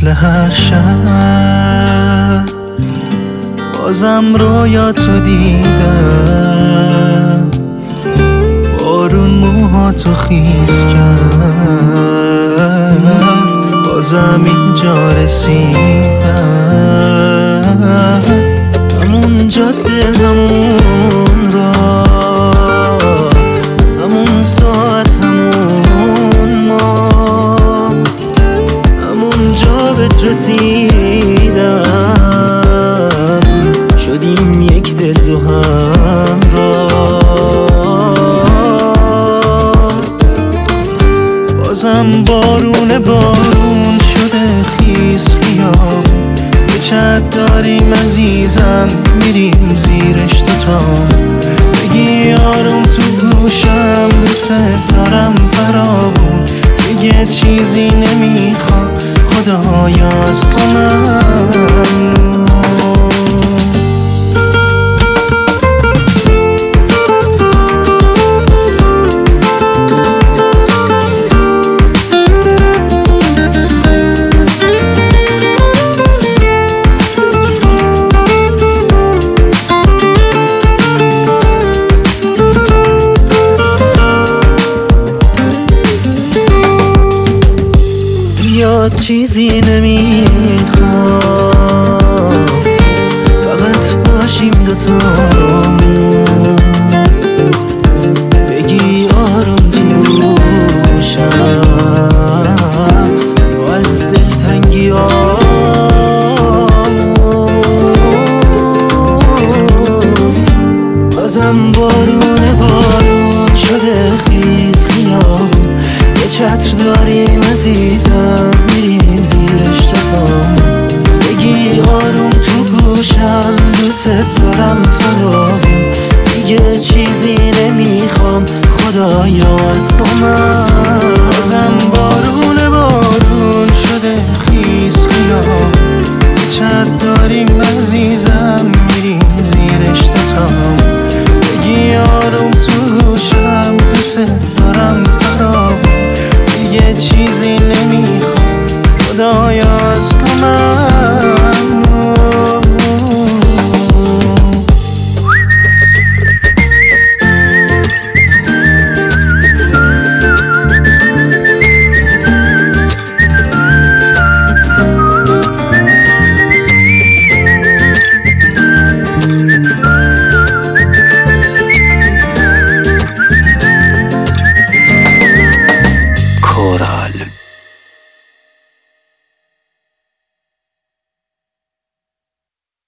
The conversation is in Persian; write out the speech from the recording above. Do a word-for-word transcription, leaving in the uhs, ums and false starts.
هر شب بازم رویا تو دیدم، بارون موهاتو خیس کرد، بازم اینجا رسیدم، همون جاده همون راه، همون ساعت همون ما، همون جا بهت رسیدم، شدیم یک دل دو همراه. بازم بارون بارون شده خیس خیام، به چت داریم عزیزم میریم زیرش دوتام، بگی آروم تو گوشم دوست دارم فرامون، دیگه چیزی نمیخوام خدایا از تو ممنون. زیاد چیزی نمیخوام، فقط باشیم دوتامون، بگی آروم تو گوشم با از دلتنگی آمون. بازم بارون بارون شده خیز خیام، یه چتر داریم عزیزم میریم زیرش دوتام، بگی آروم تو گوشم دوست دارم فرامون، دیگه چیزی نمیخوام خدایا از تو من. بازم بارون بارون شده خیس خیام، چت داریم